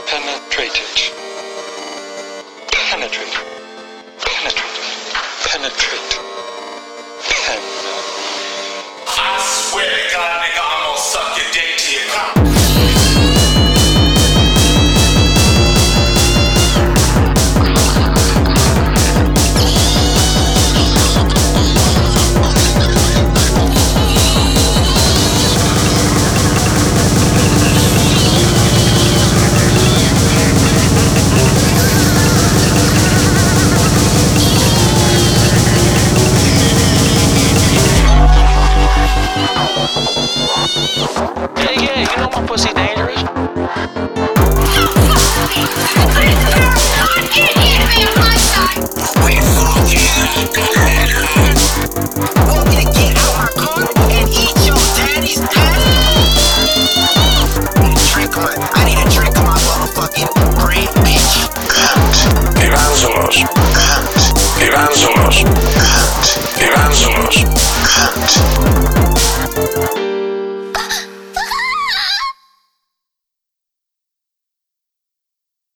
Penetrated. Penetrate. Penetrate. Penetrate. Pen. I swear to God, nigga, I'm gonna suck your dick till you come. Yeah, you know my pussy dangerous. Want me to get out my car and eat your daddy's ass? I need a drink on my motherfucking brain, bitch. Evangelos.